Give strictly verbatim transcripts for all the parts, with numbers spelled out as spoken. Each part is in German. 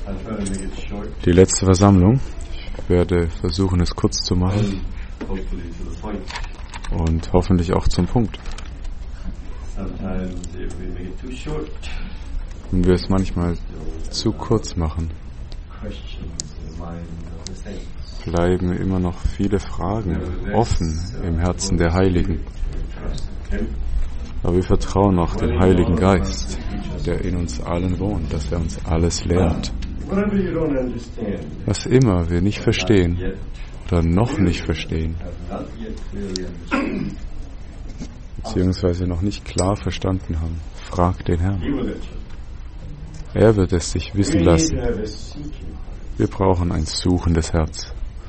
die letzte Versammlung. Ich werde versuchen, es kurz zu machen und hoffentlich auch zum Punkt. Wenn wir es manchmal zu kurz machen, bleiben immer noch viele Fragen offen im Herzen der Heiligen. Aber wir vertrauen auch dem Heiligen Geist, der in uns allen wohnt, dass er uns alles lehrt. Was immer wir nicht verstehen oder noch nicht verstehen, beziehungsweise noch nicht klar verstanden haben, frag den Herrn. Er wird es sich wissen lassen. Wir brauchen ein suchendes Herz.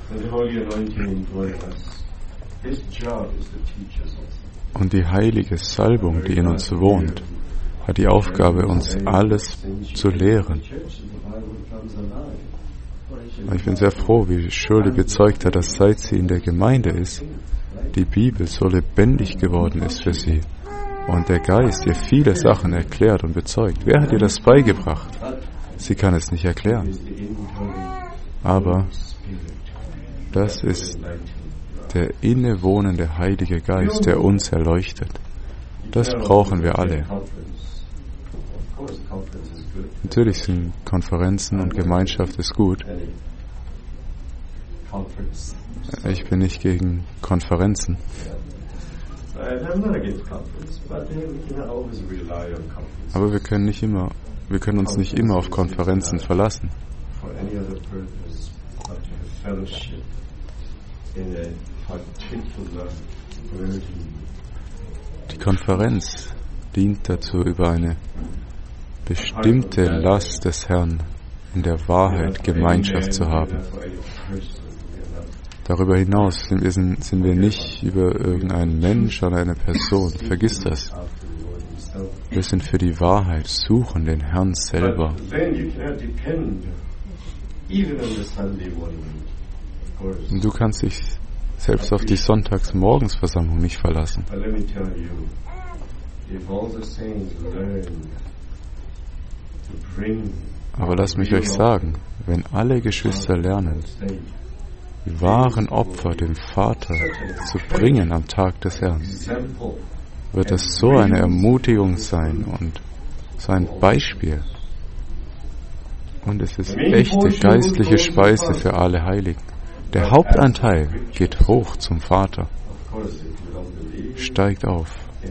Und die heilige Salbung, die in uns wohnt, hat die Aufgabe, uns alles zu lehren. Ich bin sehr froh, wie Shirley bezeugt hat, dass seit sie in der Gemeinde ist, die Bibel so lebendig geworden ist für sie. Und der Geist ihr viele Sachen erklärt und bezeugt. Wer hat ihr das beigebracht? Sie kann es nicht erklären. Aber das ist der innewohnende Heilige Geist, der uns erleuchtet. Das brauchen wir alle. Natürlich sind Konferenzen und Gemeinschaft ist gut. Ich bin nicht gegen Konferenzen. Aber wir können nicht immer, wir können uns nicht immer auf Konferenzen verlassen. Die Konferenz dient dazu, über eine bestimmte Last des Herrn in der Wahrheit Gemeinschaft zu haben. Darüber hinaus sind wir, sind, sind wir nicht über irgendeinen Mensch oder eine Person. Vergiss das. Wir sind für die Wahrheit, suchen den Herrn selber. Und du kannst dich selbst auf die Sonntagsmorgensversammlung nicht verlassen. Aber lasst mich euch sagen, wenn alle Geschwister lernen, die wahren Opfer dem Vater zu bringen am Tag des Herrn, wird das so eine Ermutigung sein und so ein Beispiel. Und es ist echte geistliche Speise für alle Heiligen. Der Hauptanteil geht hoch zum Vater, steigt auf.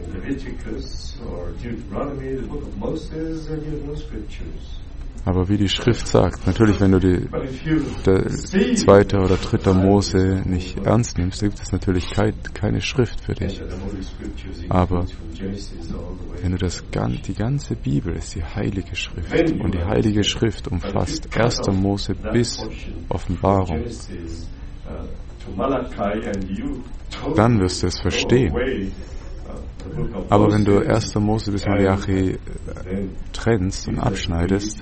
Aber wie die Schrift sagt, natürlich, wenn du die der zweite oder dritte Mose nicht ernst nimmst, gibt es natürlich kein, keine Schrift für dich. Aber wenn du das die ganze Bibel ist die heilige Schrift und die heilige Schrift umfasst erster Mose bis Offenbarung, dann wirst du es verstehen. Aber wenn du erster Mose bis Malachi trennst und abschneidest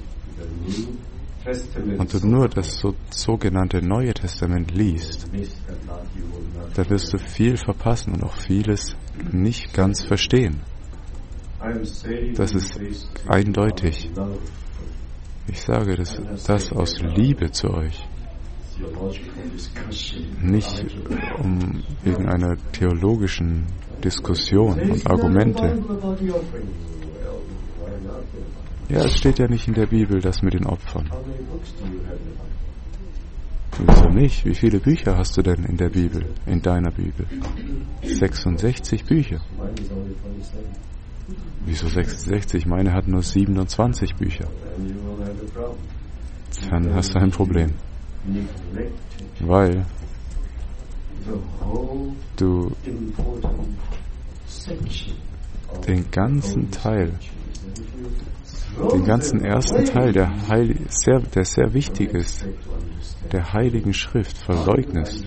und du nur das so, sogenannte Neue Testament liest, dann wirst du viel verpassen und auch vieles nicht ganz verstehen. Das ist eindeutig. Ich sage das, das aus Liebe zu euch. Nicht um wegen einer theologischen Diskussion und Argumente. Ja, es steht ja nicht in der Bibel, das mit den Opfern. Wieso nicht? Wie viele Bücher hast du denn in der Bibel, in deiner Bibel? sechsundsechzig Bücher. Wieso sechsundsechzig? Meine hat nur siebenundzwanzig Bücher. Dann hast du ein Problem. Weil du den ganzen Teil, den ganzen ersten Teil, der, Heil, sehr, der sehr wichtig ist, der Heiligen Schrift verleugnest.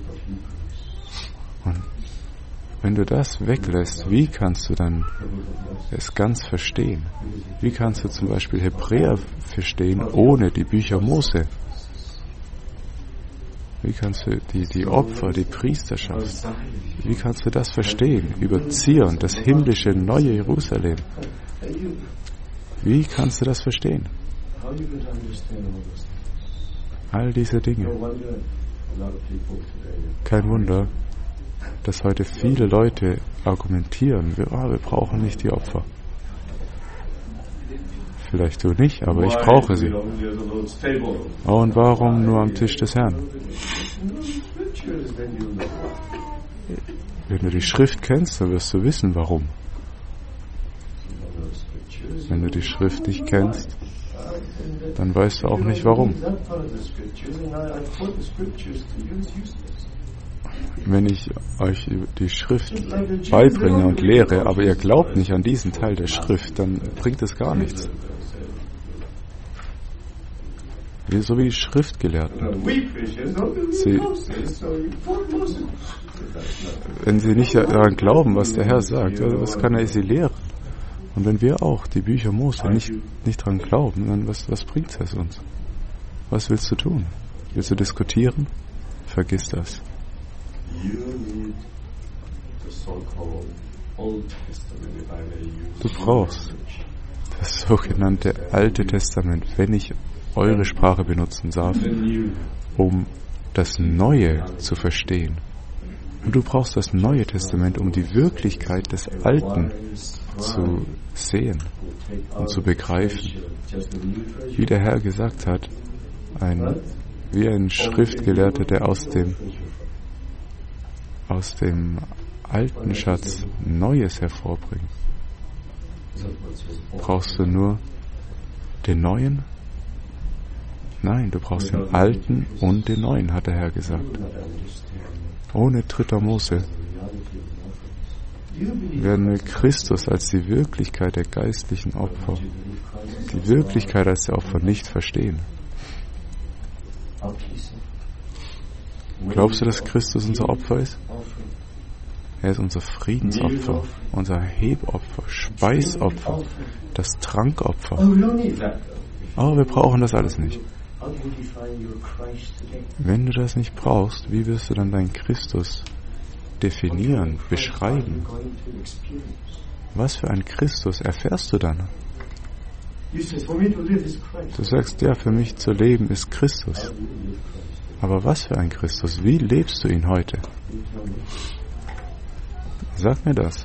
Und wenn du das weglässt, wie kannst du dann es ganz verstehen? Wie kannst du zum Beispiel Hebräer verstehen ohne die Bücher Mose? Wie kannst du die, die Opfer, die Priesterschaft, wie kannst du das verstehen? Über Zion, das himmlische neue Jerusalem. Wie kannst du das verstehen? All diese Dinge. Kein Wunder, dass heute viele Leute argumentieren, wir, oh, wir brauchen nicht die Opfer. Vielleicht du nicht, aber ich brauche sie. Oh, und warum nur am Tisch des Herrn? Wenn du die Schrift kennst, dann wirst du wissen, warum. Wenn du die Schrift nicht kennst, dann weißt du auch nicht, warum. Wenn ich euch die Schrift beibringe und lehre, aber ihr glaubt nicht an diesen Teil der Schrift, dann bringt es gar nichts. So wie die Schriftgelehrten. Sie, wenn sie nicht daran glauben, was der Herr sagt, was kann er sie lehren? Und wenn wir auch die Bücher Mose nicht, nicht daran glauben, dann was, was bringt es uns? Was willst du tun? Willst du diskutieren? Vergiss das. Du brauchst das sogenannte Alte Testament, wenn ich eure Sprache benutzen darf, um das Neue zu verstehen. Und du brauchst das Neue Testament, um die Wirklichkeit des Alten zu sehen und zu begreifen. Wie der Herr gesagt hat, ein, wie ein Schriftgelehrter, der aus dem, aus dem alten Schatz Neues hervorbringt. Brauchst du nur den Neuen? Nein, du brauchst den Alten und den Neuen, hat der Herr gesagt. Ohne dritter Mose werden wir Christus als die Wirklichkeit der geistlichen Opfer, die Wirklichkeit als der Opfer nicht verstehen. Glaubst du, dass Christus unser Opfer ist? Er ist unser Friedensopfer, unser Hebopfer, Speisopfer, das Trankopfer. Aber wir brauchen das alles nicht. Wenn du das nicht brauchst, wie wirst du dann deinen Christus definieren, beschreiben? Was für einen Christus erfährst du dann? Du sagst, ja, für mich zu leben ist Christus. Aber was für ein Christus? Wie lebst du ihn heute? Sag mir das.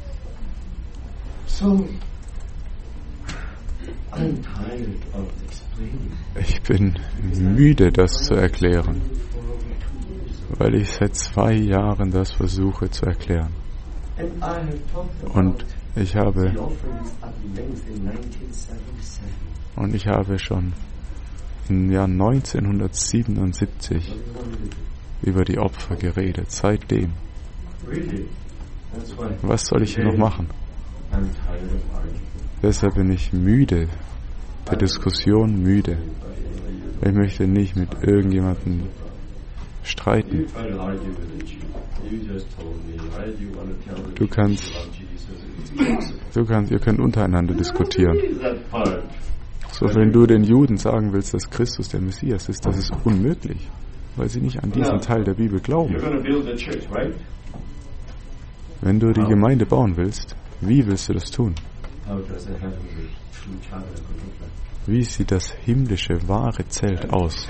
Ich bin müde, das zu erklären, weil ich seit zwei Jahren das versuche zu erklären. Und ich habe und ich habe schon im Jahr neunzehnhundertsiebenundsiebzig über die Opfer geredet, seitdem. Was soll ich noch machen? Deshalb bin ich müde, der Diskussion müde. Ich möchte nicht mit irgendjemandem streiten. Du kannst, du kannst, ihr könnt untereinander diskutieren. So, wenn du den Juden sagen willst, dass Christus der Messias ist, das ist unmöglich, weil sie nicht an diesen Teil der Bibel glauben. Wenn du die Gemeinde bauen willst, wie willst du das tun? Wie sieht das himmlische, wahre Zelt aus?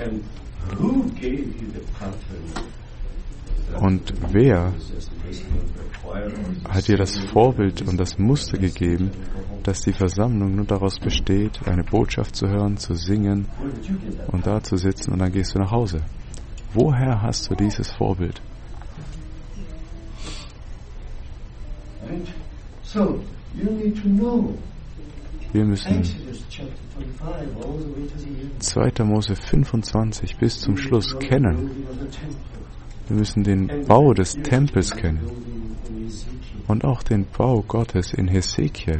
Und wer hat dir das Vorbild und das Muster gegeben, dass die Versammlung nur daraus besteht, eine Botschaft zu hören, zu singen und da zu sitzen und dann gehst du nach Hause? Woher hast du dieses Vorbild? Wir müssen zweiter Mose fünfundzwanzig bis zum Schluss kennen. Wir müssen den Bau des Tempels kennen und auch den Bau Gottes in Hesekiel,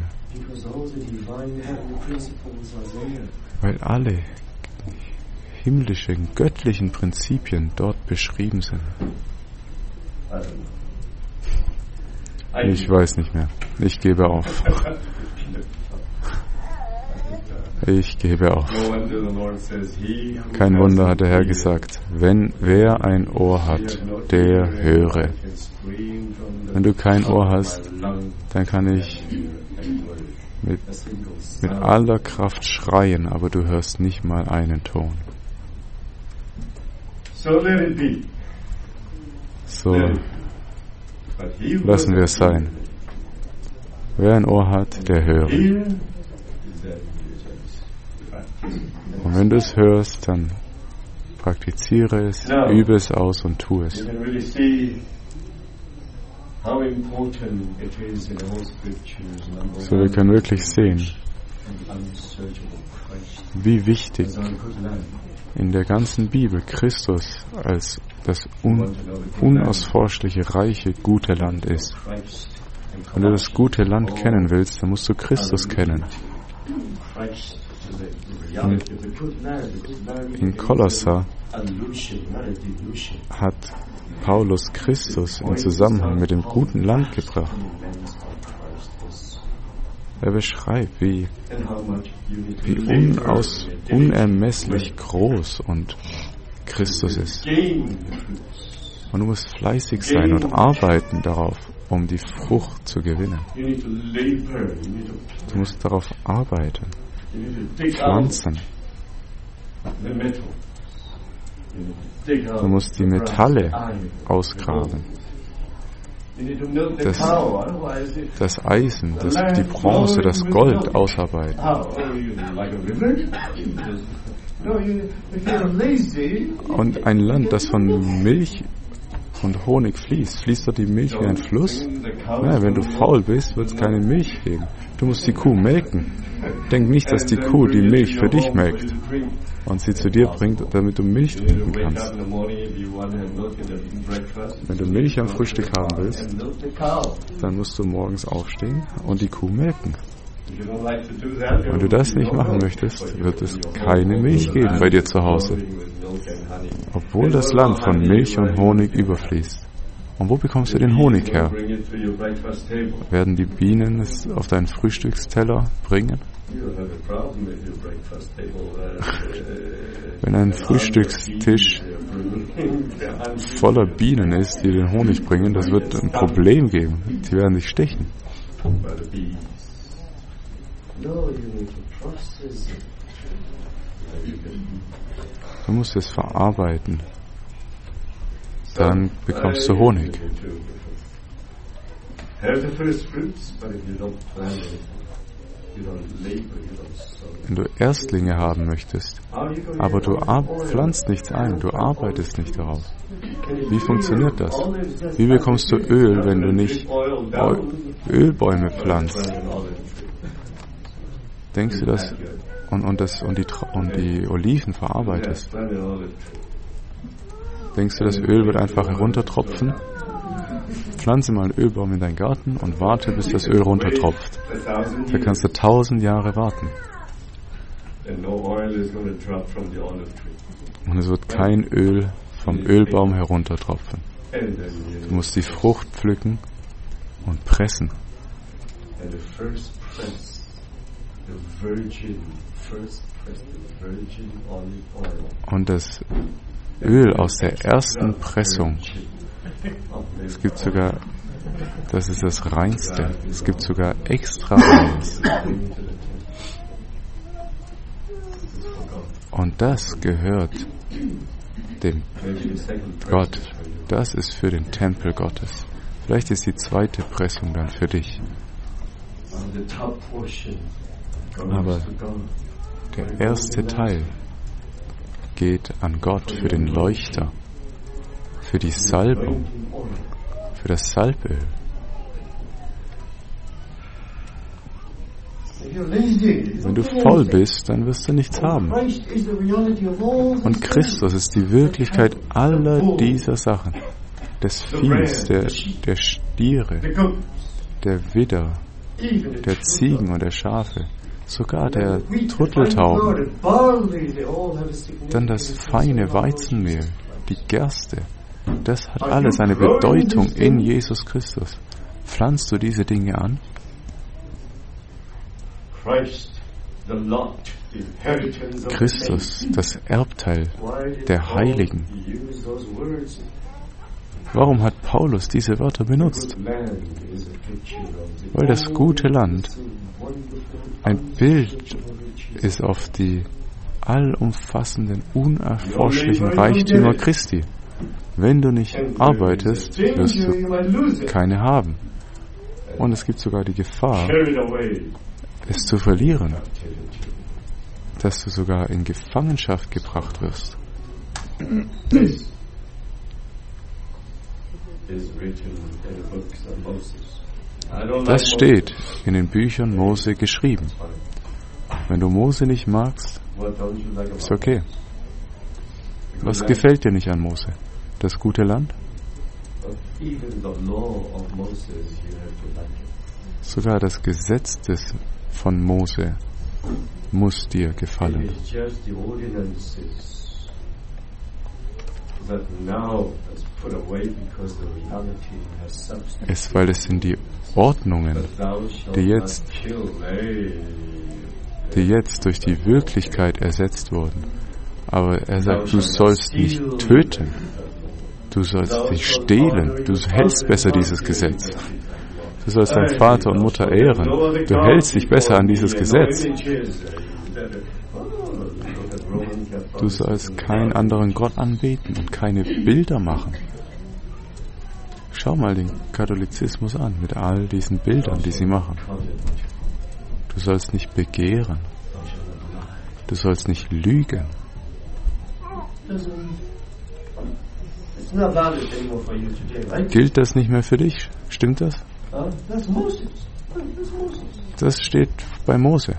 weil alle himmlischen, göttlichen Prinzipien dort beschrieben sind. Ich weiß nicht mehr. Ich gebe auf. Ich gebe auf. Kein Wunder, hat der Herr gesagt. Wenn wer ein Ohr hat, der höre. Wenn du kein Ohr hast, dann kann ich mit, mit aller Kraft schreien, aber du hörst nicht mal einen Ton. So, lassen wir es sein. Wer ein Ohr hat, der höre. Und wenn du es hörst, dann praktiziere es, übe es aus und tu es. So, wir können wirklich sehen, wie wichtig in der ganzen Bibel Christus als das un- unausforschliche, reiche, gute Land ist. Wenn du das gute Land kennen willst, dann musst du Christus kennen. In, in Kolosser hat Paulus Christus in Zusammenhang mit dem guten Land gebracht. Er beschreibt, wie, wie unaus, unermesslich groß und Christus ist. Und du musst fleißig sein und arbeiten darauf, um die Frucht zu gewinnen. Du musst darauf arbeiten, pflanzen. Du musst die Metalle ausgraben. Das, das Eisen, das, die Bronze, das Gold ausarbeiten. Und ein Land, das von Milch und Honig fließt, fließt dort die Milch wie ein Fluss? Ja, wenn du faul bist, wird es keine Milch geben. Du musst die Kuh melken. Denk nicht, dass die Kuh die Milch für dich melkt und sie zu dir bringt, damit du Milch trinken kannst. Wenn du Milch am Frühstück haben willst, dann musst du morgens aufstehen und die Kuh melken. Wenn du das nicht machen möchtest, wird es keine Milch geben bei dir zu Hause, obwohl das Land von Milch und Honig überfließt. Und wo bekommst du den Honig her? Werden die Bienen es auf deinen Frühstücksteller bringen? Wenn ein Frühstückstisch voller Bienen ist, die den Honig bringen, das wird ein Problem geben. Die werden dich stechen. Du musst es verarbeiten. Dann bekommst du Honig. Wenn du Erstlinge haben möchtest, aber du pflanzt nichts ein, du arbeitest nicht darauf. Wie funktioniert das? Wie bekommst du Öl, wenn du nicht Ölbäume pflanzt? Denkst du das und, und, das, und, die, und die Oliven verarbeitest? Denkst du, das Öl wird einfach heruntertropfen? Pflanze mal einen Ölbaum in deinen Garten und warte, bis das Öl runtertropft. Da kannst du tausend Jahre warten. Und es wird kein Öl vom Ölbaum heruntertropfen. Du musst die Frucht pflücken und pressen. Und das Öl aus der ersten Pressung, es gibt sogar, das ist das Reinste, es gibt sogar extra reins. Und das gehört dem Gott, das ist für den Tempel Gottes. Vielleicht ist die zweite Pressung dann für dich. Aber der erste Teil geht an Gott für den Leuchter, für die Salbung, für das Salböl. Wenn du voll bist, dann wirst du nichts haben. Und Christus ist die Wirklichkeit aller dieser Sachen. Des Viehs, der, der Stiere, der Widder, der Ziegen und der Schafe, sogar der Turteltauben. Dann das feine Weizenmehl, die Gerste. Das hat alles eine Bedeutung in Jesus Christus. Pflanzt du diese Dinge an? Christus, das Erbteil der Heiligen. Warum hat Paulus diese Wörter benutzt? Weil das gute Land Ein Bild ist auf die allumfassenden, unerforschlichen Reichtümer Christi. Wenn du nicht arbeitest, wirst du keine haben. Und es gibt sogar die Gefahr, es zu verlieren, dass du sogar in Gefangenschaft gebracht wirst. Das steht in den Büchern Mose geschrieben. Wenn du Mose nicht magst, ist okay. Was gefällt dir nicht an Mose? Das gute Land? Sogar das Gesetz des von Mose muss dir gefallen. Es, weil es sind die Ordnungen, die jetzt, die jetzt durch die Wirklichkeit ersetzt wurden. Aber er sagt, du sollst nicht töten, du sollst nicht stehlen, du hältst besser dieses Gesetz. Du sollst deinen Vater und Mutter ehren, du hältst dich besser an dieses Gesetz. Du sollst keinen anderen Gott anbeten und keine Bilder machen. Schau mal den Katholizismus an, mit all diesen Bildern, die sie machen. Du sollst nicht begehren. Du sollst nicht lügen. Gilt das nicht mehr für dich? Stimmt das? Das steht bei Mose.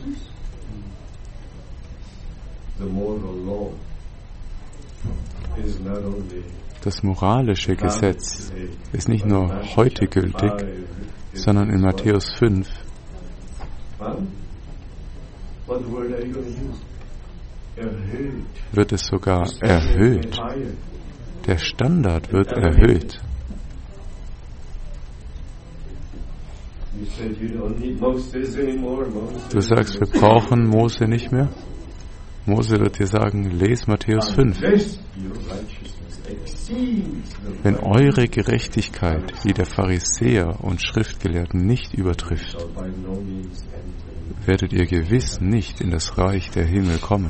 Das moralische Gesetz ist nicht nur heute gültig, sondern in Matthäus fünf wird es sogar erhöht. Der Standard wird erhöht. Du sagst, wir brauchen Mose nicht mehr. Mose wird dir sagen, les Matthäus fünf. Wenn eure Gerechtigkeit die der Pharisäer und Schriftgelehrten nicht übertrifft, werdet ihr gewiss nicht in das Reich der Himmel kommen.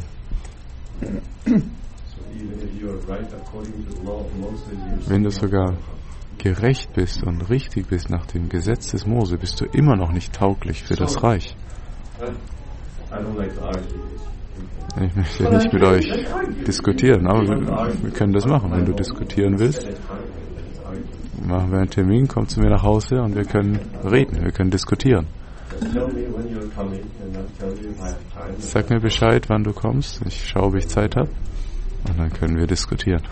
Wenn du sogar gerecht bist und richtig bist nach dem Gesetz des Mose, bist du immer noch nicht tauglich für das Reich. Ich möchte nicht mit euch diskutieren, aber wir, wir können das machen. Wenn du diskutieren willst, machen wir einen Termin, komm zu mir nach Hause und wir können reden, wir können diskutieren. Sag mir Bescheid, wann du kommst. Ich schaue, ob ich Zeit habe. Und dann können wir diskutieren.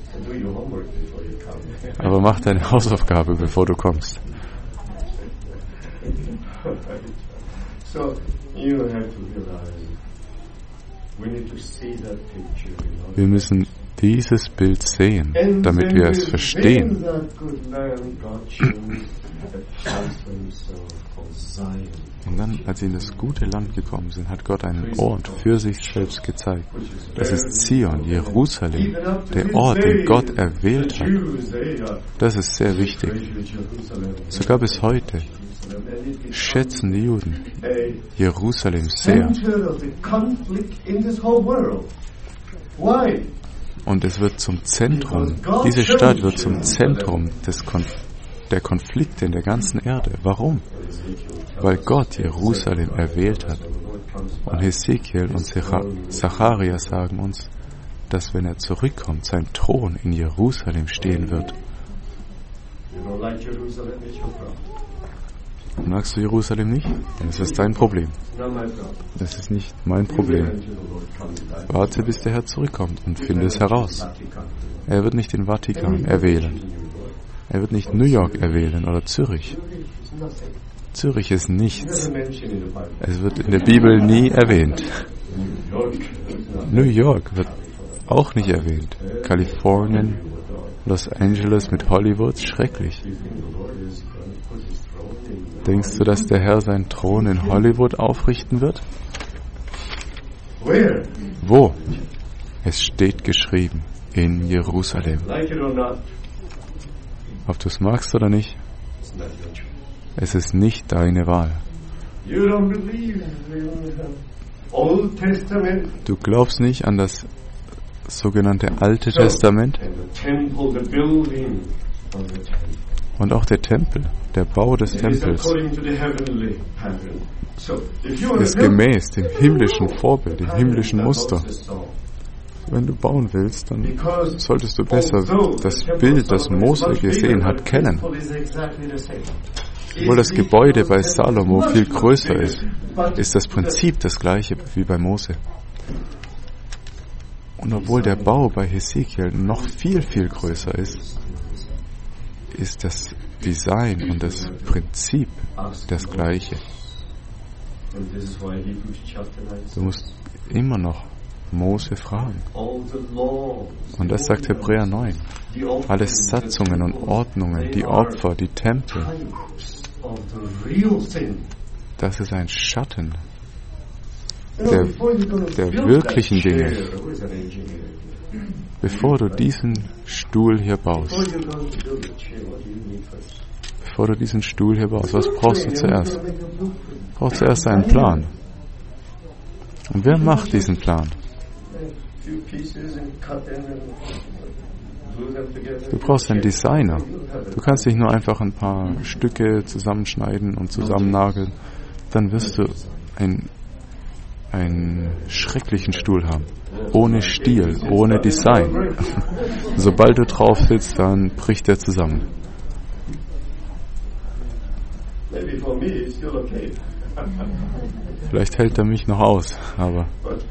Aber mach deine Hausaufgabe, bevor du kommst. Wir müssen dieses Bild sehen, damit wir es verstehen. Und dann, als sie in das gute Land gekommen sind, hat Gott einen Ort für sich selbst gezeigt. Das ist Zion, Jerusalem, der Ort, den Gott erwählt hat. Das ist sehr wichtig. Sogar bis heute schätzen die Juden Jerusalem sehr. Und es wird zum Zentrum, diese Stadt wird zum Zentrum des Konflikts, der Konflikte in der ganzen Erde. Warum? Weil Gott Jerusalem erwählt hat. Und Hesekiel und Zacharia sagen uns, dass wenn er zurückkommt, sein Thron in Jerusalem stehen wird. Magst du Jerusalem nicht? Das ist dein Problem. Das ist nicht mein Problem. Warte, bis der Herr zurückkommt und finde es heraus. Er wird nicht den Vatikan erwählen. Er wird nicht New York erwählen oder Zürich. Zürich ist nichts. Es wird in der Bibel nie erwähnt. New York wird auch nicht erwähnt. Kalifornien, Los Angeles mit Hollywood, schrecklich. Denkst du, dass der Herr seinen Thron in Hollywood aufrichten wird? Wo? Es steht geschrieben, in Jerusalem. Ob du es magst oder nicht, es ist nicht deine Wahl. Du glaubst nicht an das sogenannte Alte Testament und auch der Tempel, der Bau des Tempels ist gemäß dem himmlischen Vorbild, dem himmlischen Muster. Wenn du bauen willst, dann solltest du besser das Bild, das Mose gesehen hat, kennen. Obwohl das Gebäude bei Salomo viel größer ist, ist das Prinzip das gleiche wie bei Mose. Und obwohl der Bau bei Hesekiel noch viel, viel größer ist, ist das Design und das Prinzip das gleiche. Du musst immer noch Mose fragen. Und das sagt Hebräer neun. Alle Satzungen und Ordnungen, die Opfer, die Tempel, das ist ein Schatten der, der wirklichen Dinge. Bevor du diesen Stuhl hier baust, bevor du diesen Stuhl hier baust, was brauchst du zuerst? Du brauchst zuerst einen Plan. Und wer macht diesen Plan? Du brauchst einen Designer. Du kannst nicht nur einfach ein paar Stücke zusammenschneiden und zusammennageln. Dann wirst du ein, einen schrecklichen Stuhl haben. Ohne Stil, ohne Design. Sobald du drauf sitzt, dann bricht er zusammen. Vielleicht hält er mich noch aus, aber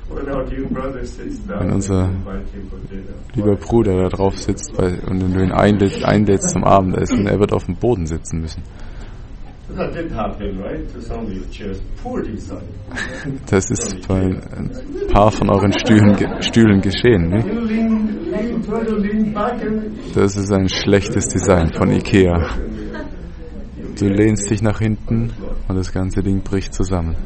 wenn unser lieber Bruder da drauf sitzt bei, und wenn du ihn einlädst, einlädst zum Abendessen, er wird auf dem Boden sitzen müssen. Das ist bei ein paar von euren Stühlen, Stühlen geschehen. Ne? Das ist ein schlechtes Design von Ikea. Du lehnst dich nach hinten und das ganze Ding bricht zusammen.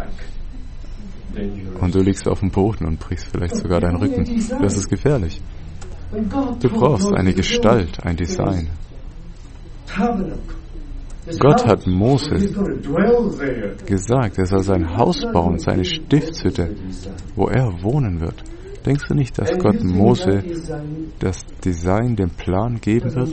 Und du liegst auf dem Boden und brichst vielleicht sogar deinen Rücken. Das ist gefährlich. Du brauchst eine Gestalt, ein Design. Gott hat Mose gesagt, er soll sein Haus bauen, seine Stiftshütte, wo er wohnen wird. Denkst du nicht, dass Gott Mose das Design, den Plan geben wird?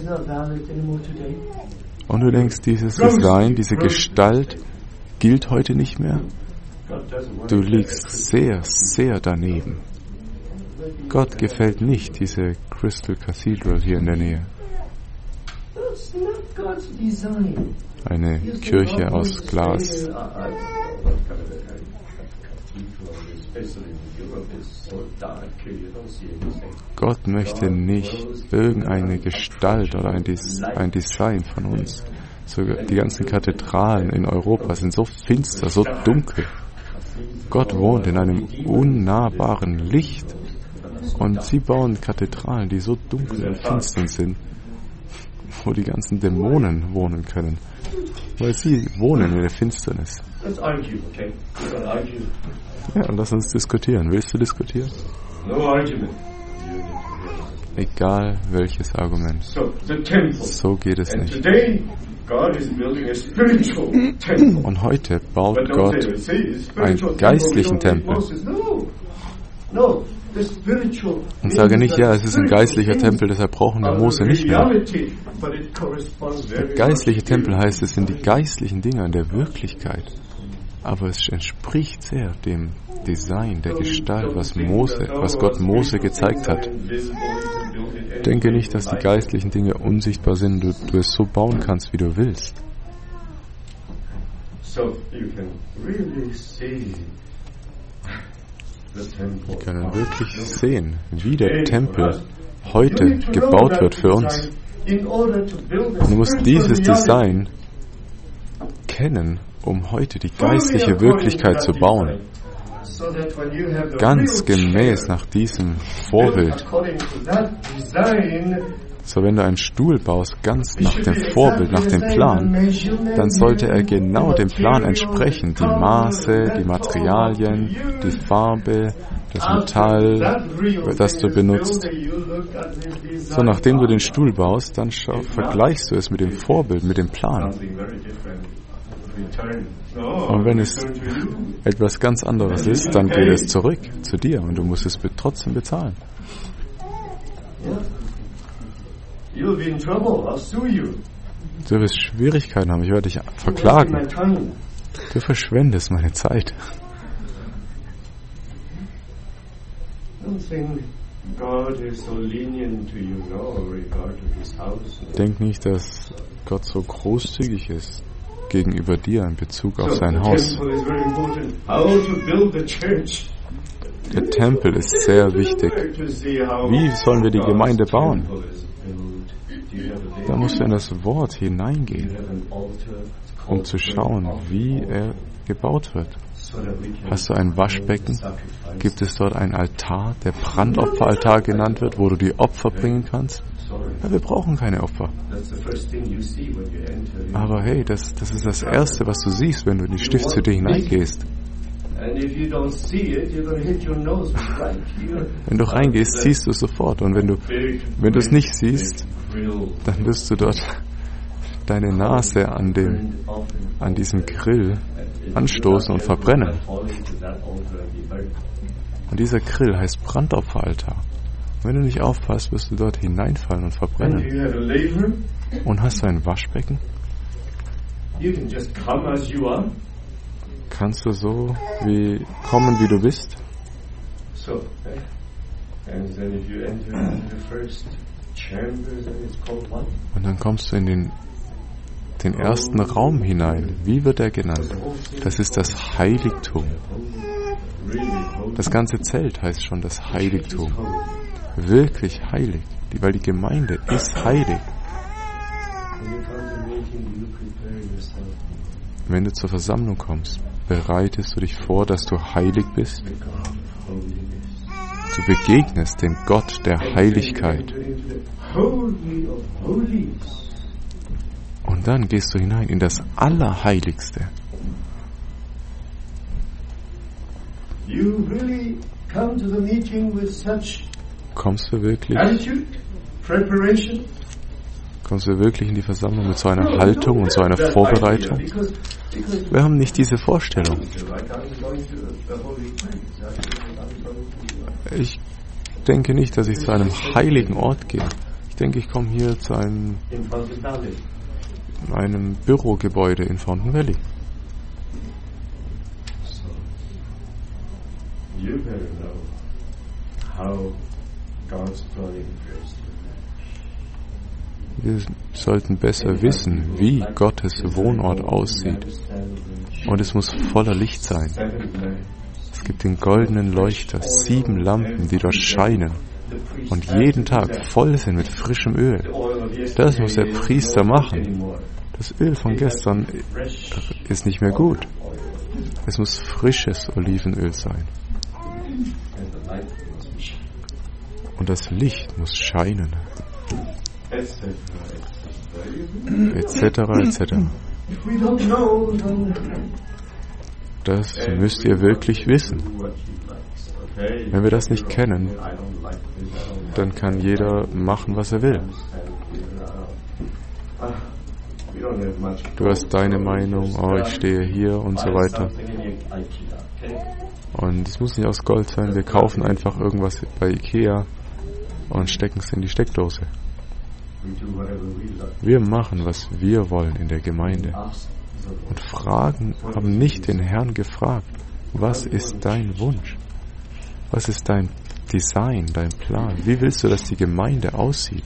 Und du denkst, dieses Design, diese Gestalt gilt heute nicht mehr? Du liegst sehr, sehr daneben. Gott gefällt nicht diese Crystal Cathedral hier in der Nähe. Eine Kirche aus Glas. Gott möchte nicht irgendeine Gestalt oder ein, Des- ein Design von uns. Sogar die ganzen Kathedralen in Europa sind so finster, so dunkel. Gott wohnt in einem unnahbaren Licht. Und sie bauen Kathedralen, die so dunkel und finster sind, wo die ganzen Dämonen wohnen können. Weil sie wohnen in der Finsternis. Ja, lass uns diskutieren. Willst du diskutieren? Egal welches Argument. So geht es nicht. Und heute baut Gott einen geistlichen Tempel. Und sage nicht, ja, es ist ein geistlicher Tempel, deshalb brauchen wir Mose nicht mehr. Der geistliche Tempel heißt, es sind die geistlichen Dinge in der Wirklichkeit. Aber es entspricht sehr dem Design, der Gestalt, was Mose, was Gott Mose gezeigt hat. Denke nicht, dass die geistlichen Dinge unsichtbar sind, du, du es so bauen kannst, wie du willst. Wir können wirklich sehen, wie der Tempel heute gebaut wird für uns. Und du musst dieses Design kennen, um heute die geistliche Wirklichkeit zu bauen. Ganz gemäß nach diesem Vorbild. So, wenn du einen Stuhl baust, ganz nach dem Vorbild, nach dem Plan, dann sollte er genau dem Plan entsprechen. Die Maße, die Materialien, die Farbe, das Metall, das du benutzt. So, nachdem du den Stuhl baust, dann schau, vergleichst du es mit dem Vorbild, mit dem Plan. Und wenn es etwas ganz anderes ist, dann geht es zurück zu dir und du musst es be- trotzdem bezahlen. You'll be in trouble. I'll sue you. Du wirst Schwierigkeiten haben, ich werde dich verklagen. My time. Du verschwendest meine Zeit. Don't think God is so lenient to you now in regard to his house. Denk nicht, dass Gott so großzügig ist gegenüber dir in Bezug auf So, sein the Haus. temple is very important. How to build the church. Der Tempel ist sehr wichtig. Wie sollen wir die Gemeinde bauen? Da musst du in das Wort hineingehen, um zu schauen, wie er gebaut wird. Hast du ein Waschbecken? Gibt es dort einen Altar, der Brandopferaltar genannt wird, wo du die Opfer bringen kannst? Ja, wir brauchen keine Opfer. Aber hey, das, das ist das Erste, was du siehst, wenn du in die Stiftshütte hineingehst. Wenn du reingehst, siehst du es sofort. Und wenn du, wenn du es nicht siehst, dann wirst du dort deine Nase an, dem, an diesem Grill anstoßen und verbrennen. Und dieser Grill heißt Brandopferaltar. Und wenn du nicht aufpasst, wirst du dort hineinfallen und verbrennen. Und hast du ein Waschbecken? Kannst du so wie kommen, wie du bist? Und dann kommst du in den, den ersten Raum hinein. Wie wird er genannt? Das ist das Heiligtum. Das ganze Zelt heißt schon das Heiligtum. Wirklich heilig, weil die Gemeinde ist heilig. Wenn du zur Versammlung kommst, bereitest du dich vor, dass du heilig bist? Du begegnest dem Gott der Heiligkeit. Und dann gehst du hinein in das Allerheiligste. Kommst du wirklich, kommst du wirklich in die Versammlung mit so einer Haltung und so einer Vorbereitung? Wir haben nicht diese Vorstellung. Ich denke nicht, dass ich zu einem heiligen Ort gehe. Ich denke, ich komme hier zu einem, einem Bürogebäude in Fountain Valley. Wir sollten besser wissen, wie Gottes Wohnort aussieht. Und es muss voller Licht sein. Es gibt den goldenen Leuchter, sieben Lampen, die dort scheinen und jeden Tag voll sind mit frischem Öl. Das muss der Priester machen. Das Öl von gestern ist nicht mehr gut. Es muss frisches Olivenöl sein. Und das Licht muss scheinen. Etc. et cetera. Das müsst ihr wirklich wissen. Wenn wir das nicht kennen, dann kann jeder machen, was er will. Du hast deine Meinung, oh, ich stehe hier und so weiter. Und es muss nicht aus Gold sein, wir kaufen einfach irgendwas bei Ikea und stecken es in die Steckdose. Wir machen, was wir wollen in der Gemeinde. Und fragen, haben nicht den Herrn gefragt, was ist dein Wunsch? Was ist dein Design, dein Plan? Wie willst du, dass die Gemeinde aussieht?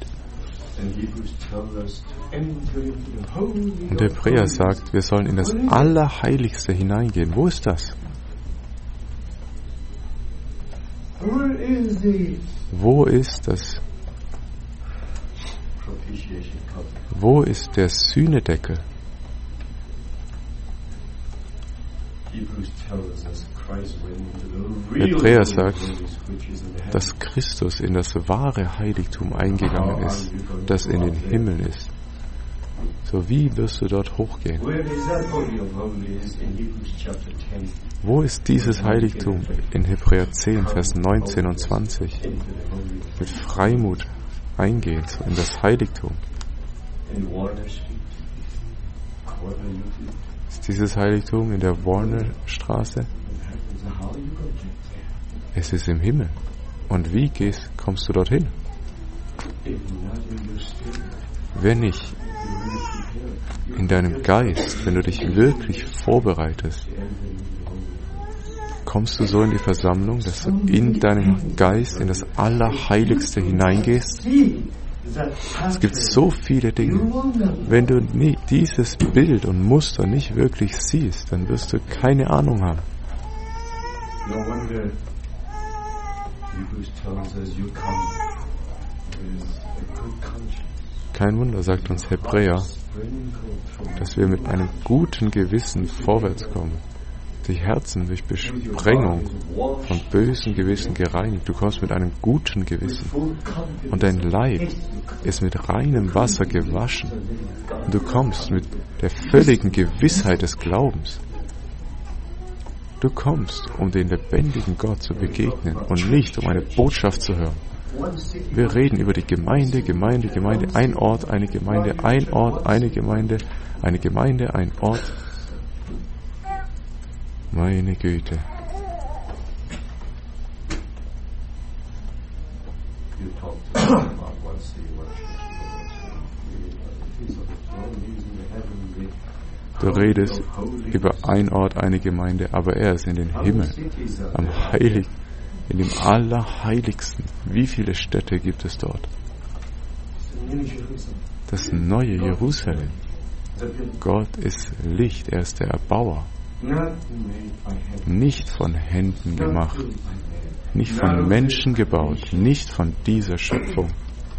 Und der Hebräer sagt, wir sollen in das Allerheiligste hineingehen. Wo ist das? Wo ist das? Wo ist der Sühnedeckel? Hebräer sagt, dass Christus in das wahre Heiligtum eingegangen ist, das in den Himmel ist. So, wie wirst du dort hochgehen? Wo ist dieses Heiligtum? In Hebräer zehn, Vers neunzehn und zwanzig. Mit Freimut eingehen in das Heiligtum. Ist dieses Heiligtum in der Warnerstraße? Es ist im Himmel. Und wie gehst, kommst du dorthin? Wenn nicht in deinem Geist, wenn du dich wirklich vorbereitest, kommst du so in die Versammlung, dass du in deinen Geist, in das Allerheiligste hineingehst? Es gibt so viele Dinge. Wenn du nie dieses Bild und Muster nicht wirklich siehst, dann wirst du keine Ahnung haben. Kein Wunder, sagt uns Hebräer, dass wir mit einem guten Gewissen vorwärts kommen. Die Herzen durch Besprengung von bösen Gewissen gereinigt. Du kommst mit einem guten Gewissen. Und dein Leib ist mit reinem Wasser gewaschen. Und du kommst mit der völligen Gewissheit des Glaubens. Du kommst, um den lebendigen Gott zu begegnen und nicht, um eine Botschaft zu hören. Wir reden über die Gemeinde, Gemeinde, Gemeinde, ein Ort, eine Gemeinde, ein Ort, eine Gemeinde, eine Gemeinde, ein Ort. Meine Güte. Du redest über ein Ort, eine Gemeinde, aber er ist in den Himmel, am Heiligen, in dem Allerheiligsten. Wie viele Städte gibt es dort? Das neue Jerusalem. Gott ist Licht, er ist der Erbauer. Nicht von Händen gemacht, nicht von Menschen gebaut, nicht von dieser Schöpfung.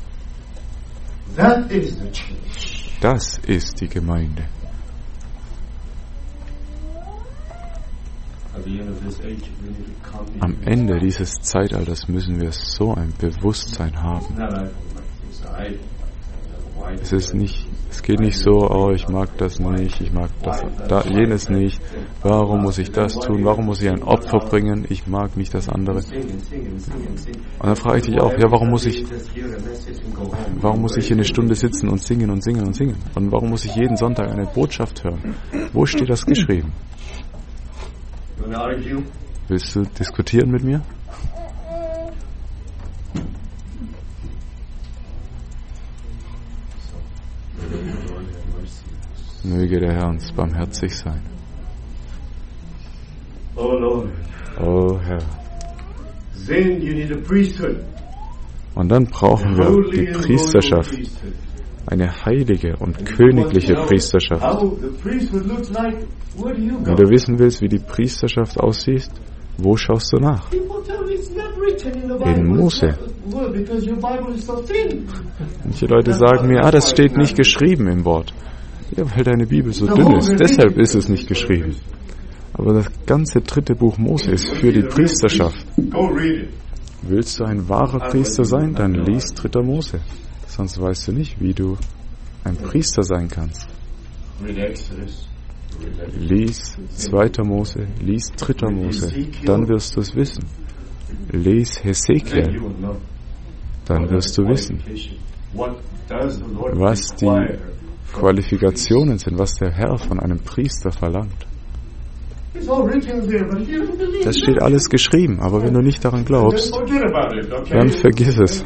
Das ist die Gemeinde. Am Ende dieses Zeitalters müssen wir so ein Bewusstsein haben. Es ist nicht, es geht nicht so, oh, ich mag das nicht, ich mag das, da, jenes nicht. Warum muss ich das tun? Warum muss ich ein Opfer bringen? Ich mag nicht das andere. Und dann frage ich dich auch, ja, warum muss ich, warum muss ich hier eine Stunde sitzen und singen und singen und singen? Und warum muss ich jeden Sonntag eine Botschaft hören? Wo steht das geschrieben? Willst du diskutieren mit mir? Möge der Herr uns barmherzig sein. Oh Herr. Und dann brauchen wir die Priesterschaft. Eine heilige und königliche Priesterschaft. Wenn du wissen willst, wie die Priesterschaft aussieht, wo schaust du nach? In Mose. Manche Leute sagen mir, ah, das steht nicht geschrieben im Wort. Ja, weil deine Bibel so dünn ist. Deshalb ist es nicht geschrieben. Aber das ganze dritte Buch Mose ist für die Priesterschaft. Willst du ein wahrer Priester sein, dann lies dritter Mose. Sonst weißt du nicht, wie du ein Priester sein kannst. Lies zweiter Mose, lies dritter Mose, dann wirst du es wissen. Lies Hesekiel, dann wirst du wissen, was die Qualifikationen sind, was der Herr von einem Priester verlangt. Das steht alles geschrieben, aber wenn du nicht daran glaubst, dann vergiss es.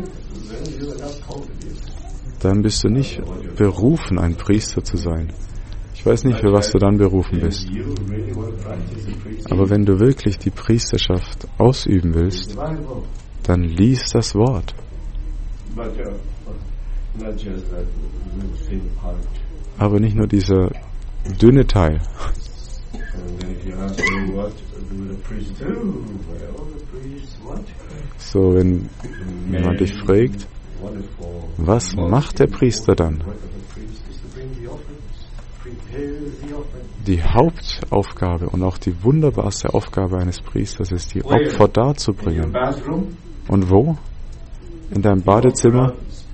Dann bist du nicht berufen, ein Priester zu sein. Ich weiß nicht, für was du dann berufen bist. Aber wenn du wirklich die Priesterschaft ausüben willst, dann lies das Wort. Aber nicht nur dieser dünne Teil. So, wenn jemand dich fragt, was macht der Priester dann? Die Hauptaufgabe und auch die wunderbarste Aufgabe eines Priesters ist, die Opfer darzubringen. Und wo? In deinem Badezimmer?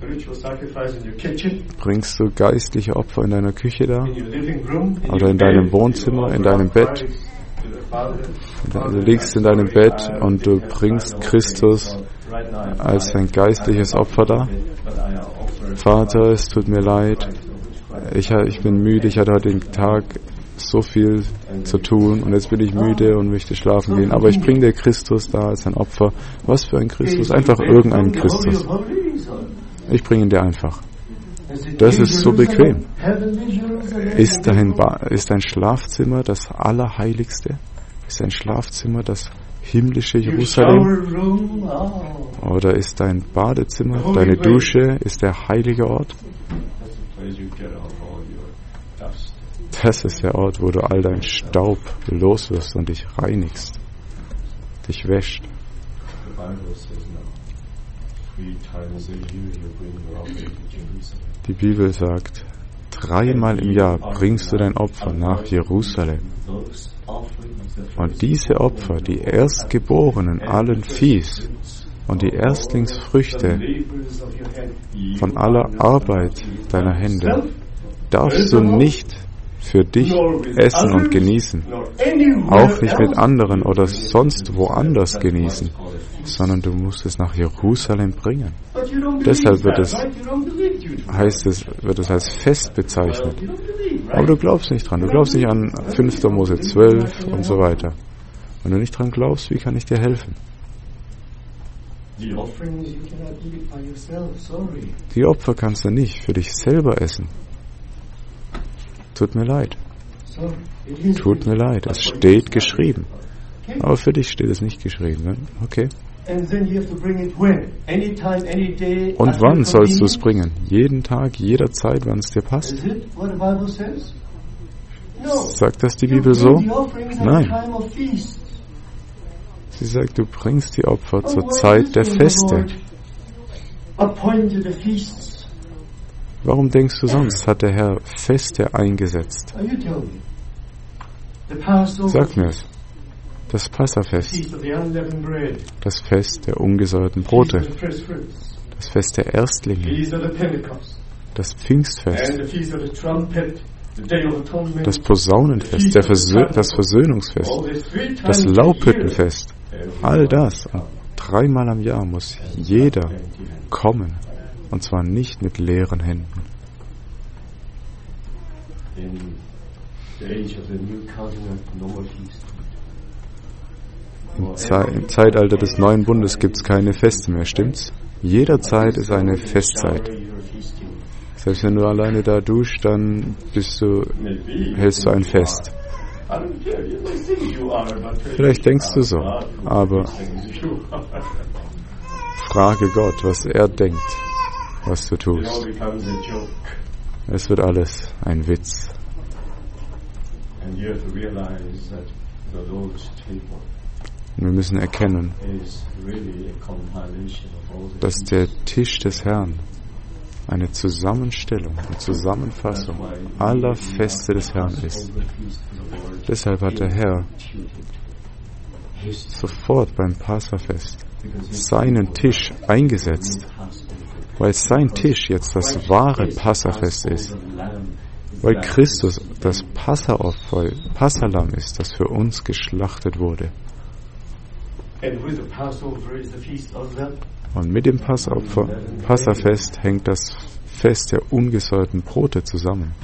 Bringst du geistliche Opfer in deiner Küche da? Oder in deinem Wohnzimmer, in deinem Bett? Du liegst in deinem Bett und du bringst Christus als ein geistliches Opfer da. Vater, es tut mir leid. Ich, ich bin müde, ich hatte heute den Tag so viel zu tun und jetzt bin ich müde und möchte schlafen gehen, aber ich bringe dir Christus da als ein Opfer. Was für ein Christus? Einfach irgendeinen Christus. Ich bringe ihn dir einfach. Das ist so bequem. Ist dein, ba- ist dein Schlafzimmer das Allerheiligste? Ist dein Schlafzimmer das himmlische Jerusalem? Oder ist dein Badezimmer, deine Dusche, ist der heilige Ort? Das ist der Ort, wo du all deinen Staub loswirst und dich reinigst, dich wäscht. Die Bibel sagt, dreimal im Jahr bringst du dein Opfer nach Jerusalem. Und diese Opfer, die Erstgeborenen allen Viehs und die Erstlingsfrüchte von aller Arbeit deiner Hände, darfst du nicht für dich essen und genießen, auch nicht mit anderen oder sonst woanders genießen, sondern du musst es nach Jerusalem bringen. Deshalb wird es, heißt es, wird es als Fest bezeichnet. Aber du glaubst nicht dran, du glaubst nicht an fünfter Mose zwölf und so weiter. Wenn du nicht dran glaubst, wie kann ich dir helfen? Die Opfer kannst du nicht für dich selber essen. Tut mir leid. Tut mir leid, es steht geschrieben. Aber für dich steht es nicht geschrieben. Ne? Okay. Und wann sollst du es bringen? Jeden Tag, jederzeit, wann es dir passt? Sagt das die Bibel so? Nein. Sie sagt, du bringst die Opfer zur Zeit der Feste. Warum denkst du sonst, hat der Herr Feste eingesetzt? Sag mir es. Das Passafest, das Fest der ungesäuerten Brote, das Fest der Erstlinge, das Pfingstfest, das Posaunenfest, der Versö- das Versöhnungsfest, das Laubhüttenfest, all das. Und dreimal am Jahr muss jeder kommen, und zwar nicht mit leeren Händen. Im, Ze- Im Zeitalter des neuen Bundes gibt es keine Feste mehr, stimmt's? Jederzeit ist eine Festzeit. Selbst wenn du alleine da duschst, dann bist du, hältst du ein Fest. Vielleicht denkst du so, aber frage Gott, was er denkt, was du tust. Es wird alles ein Witz. Wir müssen erkennen, dass der Tisch des Herrn eine Zusammenstellung, eine Zusammenfassung aller Feste des Herrn ist. Deshalb hat der Herr sofort beim Passafest seinen Tisch eingesetzt, weil sein Tisch jetzt das wahre Passafest ist, weil Christus das Passaopfer, Passalam ist, das für uns geschlachtet wurde. Und mit dem Passopfer, Passafest hängt das Fest der ungesäuerten Brote zusammen.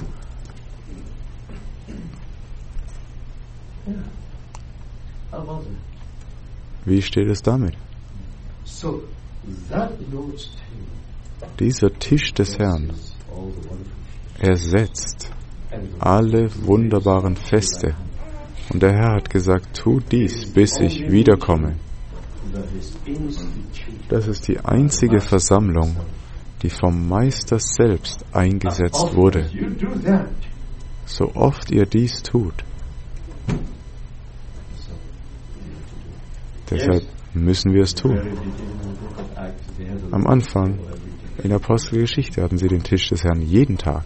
Wie steht es damit? Dieser Tisch des Herrn ersetzt alle wunderbaren Feste. Und der Herr hat gesagt, tu dies, bis ich wiederkomme. Das ist die einzige Versammlung, die vom Meister selbst eingesetzt wurde. So oft ihr dies tut. Deshalb müssen wir es tun. Am Anfang, in der Apostelgeschichte, hatten sie den Tisch des Herrn jeden Tag.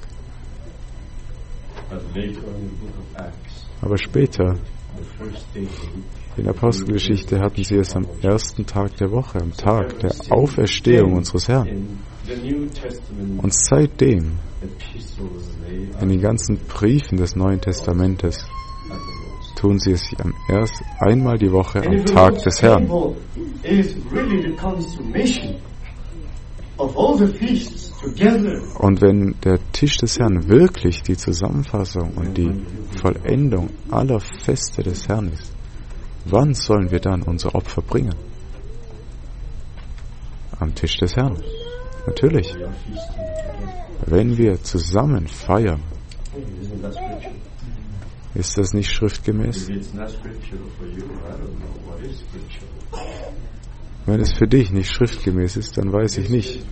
Aber später, in der Apostelgeschichte, hatten sie es am ersten Tag der Woche, am Tag der Auferstehung unseres Herrn. Und seitdem, in den ganzen Briefen des Neuen Testamentes, tun sie es am erst einmal die Woche am Tag des Herrn. of all the feasts together. Und wenn der Tisch des Herrn wirklich die Zusammenfassung und die Vollendung aller Feste des Herrn ist, wann sollen wir dann unser Opfer bringen? Am Tisch des Herrn. Natürlich. Wenn wir zusammen feiern, ist das nicht schriftgemäß? Wenn es für dich nicht schriftgemäß ist, dann weiß ich nicht,